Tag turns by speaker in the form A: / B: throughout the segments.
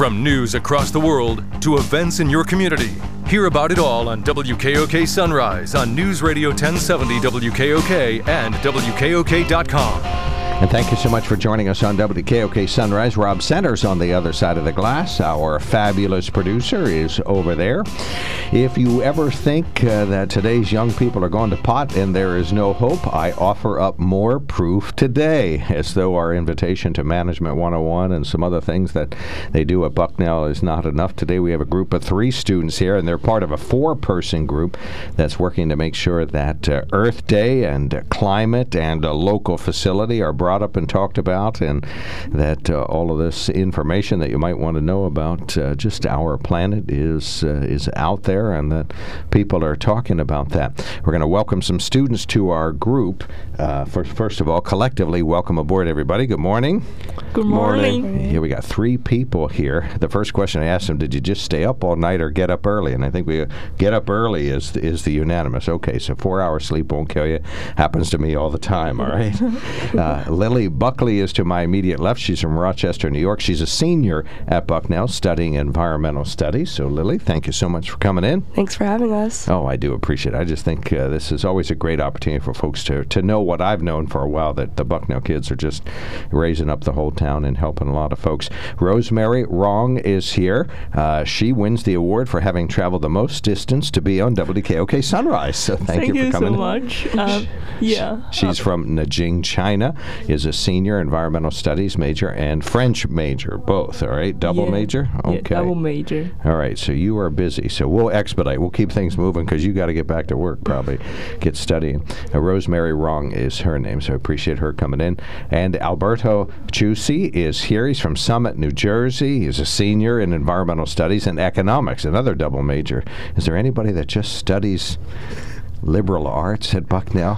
A: From news across the world to events in your community, hear about it all on WKOK Sunrise on News Radio 1070 WKOK and WKOK.com.
B: And thank you so much for joining us on WKOK Sunrise. Rob Centers on the other side of the glass. Our fabulous producer is over there. If you ever think that today's young people are going to pot and there is no hope, I offer up more proof today, as though our invitation to Management 101 and some other things that they do at Bucknell is not enough. Today we have a group of 3 students here, and they're part of a 4-person group that's working to make sure that Earth Day and climate and a local facility are brought up and talked about, and that all of this information that you might want to know about just our planet is out there, and that people are talking about that. We're going to welcome some students to our group. First of all, collectively, welcome aboard, everybody. Good morning.
C: Good morning.
B: Here we got 3 people here. The first question I asked them, did you just stay up all night or get up early? And I think we get up early is the unanimous. Okay, so 4 hours sleep won't kill you. Happens to me all the time, all right? Lily Buckley is to my immediate left. She's from Rochester, New York. She's a senior at Bucknell studying environmental studies. So, Lily, thank you so much for coming in.
C: Thanks for having us.
B: Oh, I do appreciate it. I just think this is always a great opportunity for folks to know what I've known for a while, that the Bucknell kids are just raising up the whole town and helping a lot of folks. Rosemary Wrong is here. She wins the award for having traveled the most distance to be on WKOK Sunrise. So thank you for coming.
C: Thank you so much.
B: She's from Nanjing, China, is a senior environmental studies major and French major, both, all right? Double major? Okay.
C: Yeah, double major.
B: All right, so you are busy. So we'll expedite. We'll keep things moving because you got to get back to work, probably, get studying. Rosemary Wrong is her name, so I appreciate her coming in. And Alberto Chusi is here. He's from Summit, New Jersey. He's a senior in environmental studies and economics, another double major. Is there anybody that just studies liberal arts at Bucknell?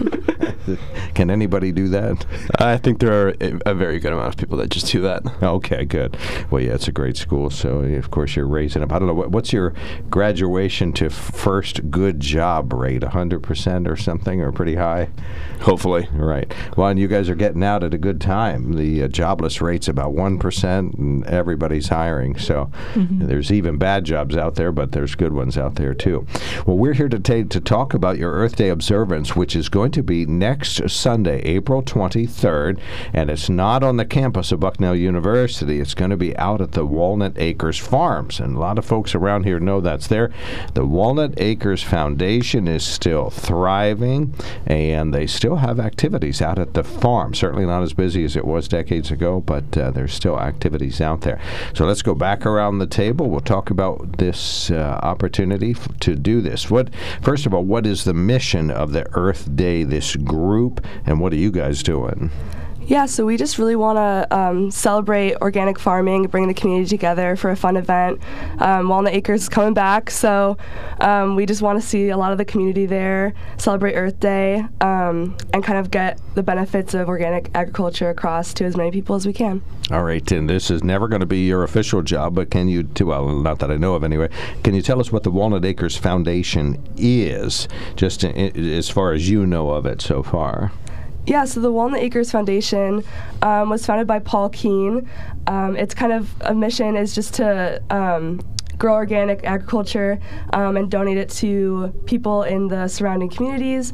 B: Can anybody do that?
D: I think there are a very good amount of people that just do that.
B: Okay, good. Well, yeah, it's a great school, so of course you're raising up. I don't know, what's your graduation to first good job rate, 100% or something, or pretty high?
D: Hopefully.
B: Right. Well, and you guys are getting out at a good time. The jobless rate's about 1%, and everybody's hiring, so there's even bad jobs out there, but there's good ones out there, too. Well, we're here today to talk about your Earth Day observance, which is going to be next Sunday, April 23rd, and it's not on the campus of Bucknell University. It's going to be out at the Walnut Acres Farms, and a lot of folks around here know that's there. The Walnut Acres Foundation is still thriving, and they still have activities out at the farm. Certainly not as busy as it was decades ago, but there's still activities out there. So let's go back around the table. We'll talk about this opportunity to do this. First of all, what is the mission of the Earth Day, this group, and what are you guys doing?
C: Yeah, so we just really want to celebrate organic farming, bring the community together for a fun event. Walnut Acres is coming back, so we just want to see a lot of the community there, celebrate Earth Day, and kind of get the benefits of organic agriculture across to as many people as we can.
B: All right, and this is never going to be your official job, but can you, well, not that I know of anyway, can you tell us what the Walnut Acres Foundation is, just as far as you know of it so far?
C: Yeah, so the Walnut Acres Foundation was founded by Paul Keen. It's kind of a mission is just to grow organic agriculture and donate it to people in the surrounding communities.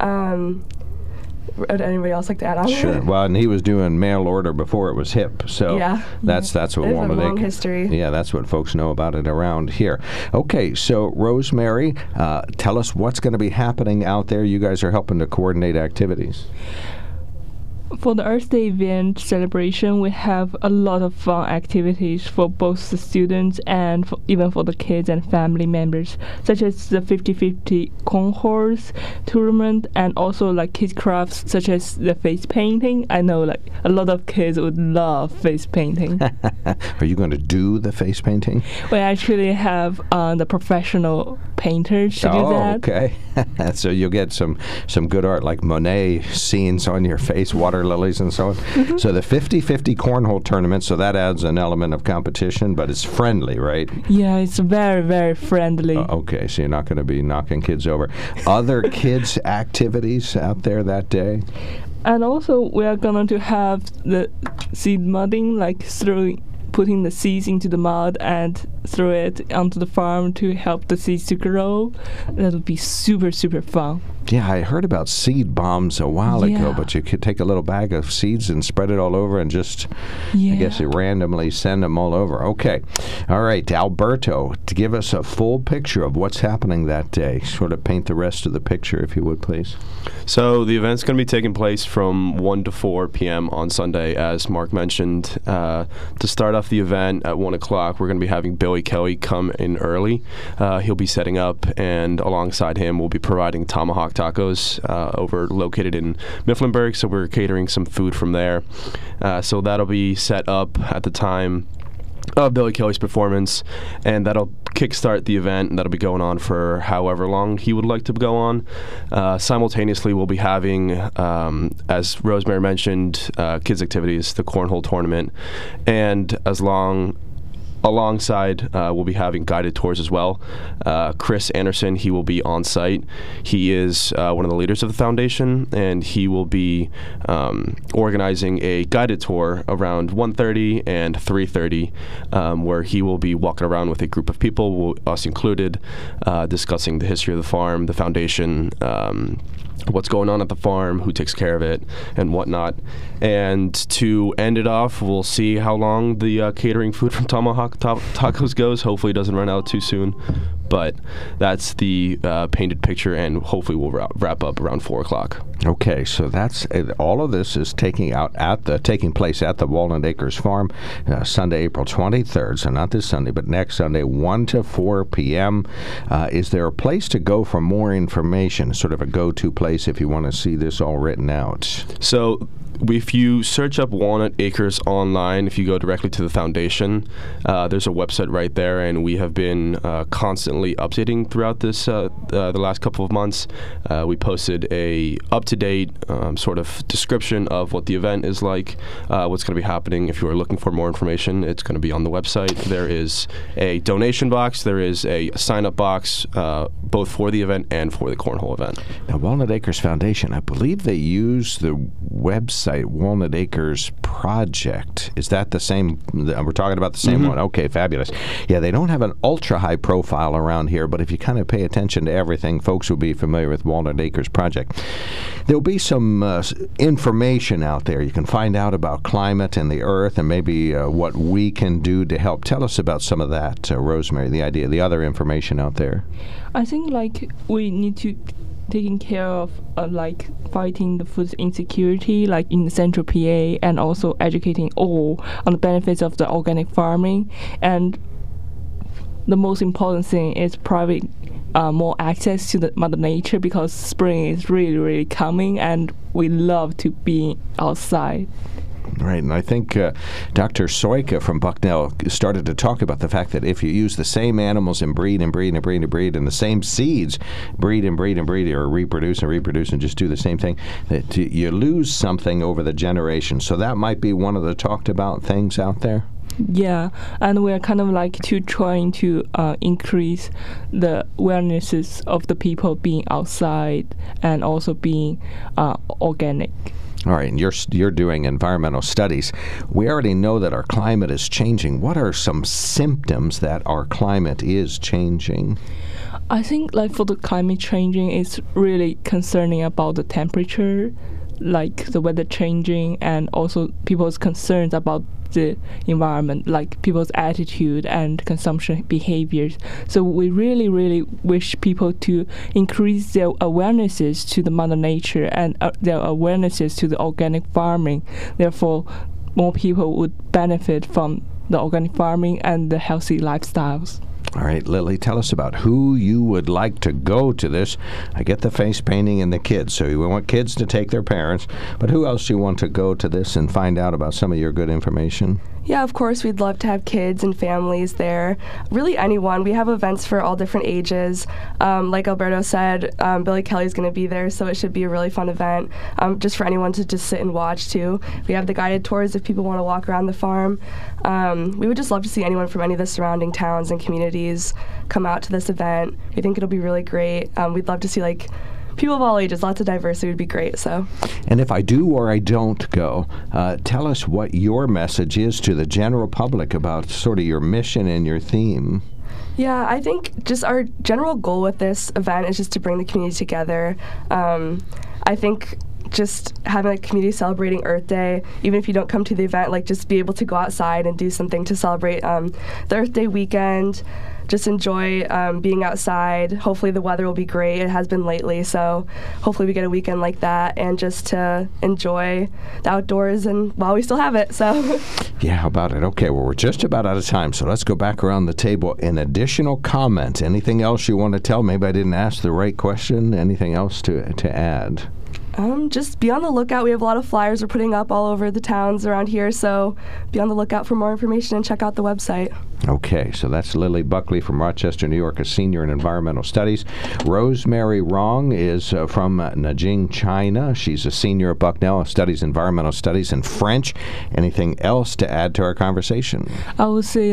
C: Would anybody else like to add on?
B: Sure. Well, and he was doing mail order before it was hip, so that's what Walnut Acres.
C: It's a long history.
B: Yeah, that's what folks know about it around here. Okay, so Rosemary, tell us what's going to be happening out there. You guys are helping to coordinate activities.
E: For the Earth Day event celebration, we have a lot of fun activities for both the students and even for the kids and family members, such as the 50-50 cornhole tournament and also like kids crafts such as the face painting. I know like a lot of kids would love face painting.
B: Are you going to do the face painting?
E: We actually have the professional painters to do that.
B: Okay. So you'll get some good art like Monet scenes on your face, water lilies and so on. So the 50-50 cornhole tournament, so that adds an element of competition, but it's friendly, right?
E: Yeah, it's very, very friendly.
B: Okay, so you're not going to be knocking kids over. Other kids' activities out there that day?
E: And also, we are going to have the seed mudding, like putting the seeds into the mud and throw it onto the farm to help the seeds to grow. That would be super, super fun.
B: Yeah, I heard about seed bombs a while ago,
E: Yeah.
B: but you could take a little bag of seeds and spread it all over and just, I guess, you randomly send them all over. Okay. All right, Alberto, to give us a full picture of what's happening that day. Sort of paint the rest of the picture, if you would, please.
D: So the event's going to be taking place from 1 to 4 p.m. on Sunday, as Mark mentioned. To start off the event at 1 o'clock, we're going to be having Billy Kelly come in early. He'll be setting up, and alongside him, we'll be providing Tomahawk Tacos located in Mifflinburg, so we're catering some food from there. So that'll be set up at the time of Billy Kelly's performance, and that'll kickstart the event, and that'll be going on for however long he would like to go on. Simultaneously, we'll be having, as Rosemary mentioned, kids' activities, the cornhole tournament, and alongside, we'll be having guided tours as well. Chris Anderson, he will be on site. He is one of the leaders of the foundation, and he will be organizing a guided tour around 1:30 and 3:30, where he will be walking around with a group of people, us included, discussing the history of the farm, the foundation, what's going on at the farm, who takes care of it, and whatnot. And to end it off, we'll see how long the catering food from Tomahawk Tacos goes. Hopefully it doesn't run out too soon. But that's the painted picture, and hopefully we'll wrap up around 4 o'clock.
B: Okay, so that's all of this is taking place at the Walnut Acres Farm, Sunday, April 23rd. So not this Sunday, but next Sunday, 1 to 4 p.m. Is there a place to go for more information? Sort of a go-to place if you want to see this all written out.
D: So if you search up Walnut Acres online, if you go directly to the foundation, there's a website right there, and we have been constantly updating throughout this the last couple of months. We posted a up-to-date sort of description of what the event is like, what's going to be happening. If you are looking for more information, it's going to be on the website. There is a donation box. There is a sign-up box, both for the event and for the cornhole event.
B: Now, Walnut Acres Foundation, I believe they use the website Walnut Acres Project. Is that the same? We're talking about the same one. Okay, fabulous. Yeah, they don't have an ultra-high profile around here, but if you kind of pay attention to everything, folks will be familiar with Walnut Acres Project. There'll be some information out there. You can find out about climate and the earth and maybe what we can do to help. Tell us about some of that, Rosemary, the other information out there.
E: I think we need to taking care of fighting the food insecurity in central PA, and also educating all on the benefits of the organic farming. And the most important thing is providing more access to the Mother Nature, because spring is really, really coming, and we love to be outside.
B: Right, and I think Dr. Soika from Bucknell started to talk about the fact that if you use the same animals and breed and breed and breed and breed, and the same seeds breed and breed and breed, or reproduce and just do the same thing, that you lose something over the generations. So that might be one of the talked about things out there.
E: Yeah, and we're kind of trying to increase the awarenesses of the people being outside and also being organic.
B: All right, and you're doing environmental studies. We already know that our climate is changing. What are some symptoms that our climate is changing?
E: I think for the climate changing, it's really concerning about the temperature, the weather changing, and also people's concerns about the environment, people's attitude and consumption behaviors. So we really, really wish people to increase their awarenesses to the Mother Nature and their awarenesses to the organic farming. Therefore, more people would benefit from the organic farming and the healthy lifestyles.
B: All right, Lily, tell us about who you would like to go to this. I get the face painting and the kids, so you want kids to take their parents, but who else do you want to go to this and find out about some of your good information?
C: Yeah, of course, we'd love to have kids and families there. Really anyone. We have events for all different ages. Like Alberto said, Billy Kelly's going to be there, so it should be a really fun event, just for anyone to just sit and watch, too. We have the guided tours if people want to walk around the farm. We would just love to see anyone from any of the surrounding towns and communities come out to this event. We think it'll be really great. We'd love to see, people of all ages, lots of diversity would be great. So.
B: And if I do or I don't go, tell us what your message is to the general public about sort of your mission and your theme.
C: Yeah, I think just our general goal with this event is just to bring the community together. I think just having a community celebrating Earth Day, even if you don't come to the event, like just be able to go outside and do something to celebrate the Earth Day weekend. Just enjoy being outside. Hopefully the weather will be great. It has been lately, so hopefully we get a weekend like that, and just to enjoy the outdoors and while we still have it. So.
B: Yeah, how about it? Okay, well, we're just about out of time, so let's go back around the table. An additional comment. Anything else you want to tell? Maybe I didn't ask the right question. Anything else to add?
C: Just be on the lookout. We have a lot of flyers we're putting up all over the towns around here, so be on the lookout for more information and check out the website.
B: Okay, so that's Lily Buckley from Rochester, New York, a senior in environmental studies. Rosemary Rong is from Nanjing, China. She's a senior at Bucknell, studies environmental studies and French. Anything else to add to our conversation?
E: I would say,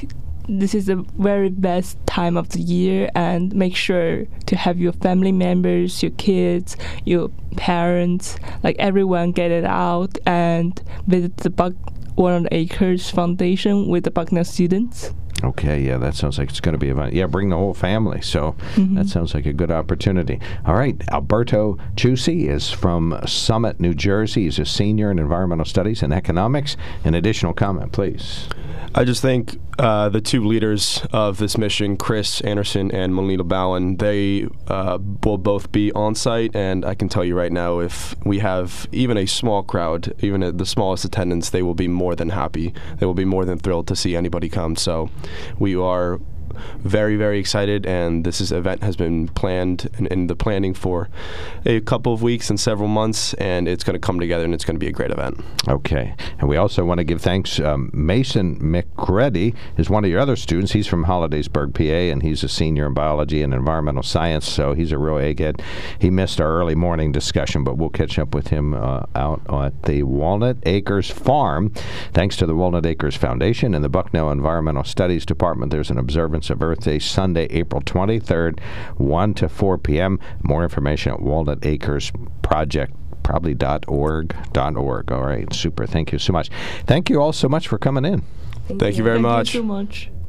E: this is the very best time of the year, and make sure to have your family members, your kids, your parents, everyone get it out and visit the 100 Acres Foundation with the Bucknell students.
B: Okay, yeah, that sounds like it's going to be a fun. Yeah, bring the whole family. So that sounds like a good opportunity. All right, Alberto Chusi is from Summit, New Jersey. He's a senior in environmental studies and economics. An additional comment, please.
D: I just think the two leaders of this mission, Chris Anderson and Melina Bowen, they will both be on site, and I can tell you right now, if we have even a small crowd, even at the smallest attendance, they will be more than happy. They will be more than thrilled to see anybody come. So we are very, very excited, and this event has been planned in the planning for a couple of weeks and several months, and it's going to come together, and it's going to be a great event.
B: Okay, and we also want to give thanks. Mason McCready is one of your other students. He's from Hollidaysburg, PA, and he's a senior in biology and environmental science, so he's a real egghead. He missed our early morning discussion, but we'll catch up with him out at the Walnut Acres Farm. Thanks to the Walnut Acres Foundation and the Bucknell Environmental Studies Department, there's an observance of Earth Day Sunday, April 23rd, 1 to 4 p.m. More information at Walnut Acres Project. Probably .org. All right, super. Thank you so much. Thank you all so much for coming in.
D: Thank you very much.
E: Thank you so much.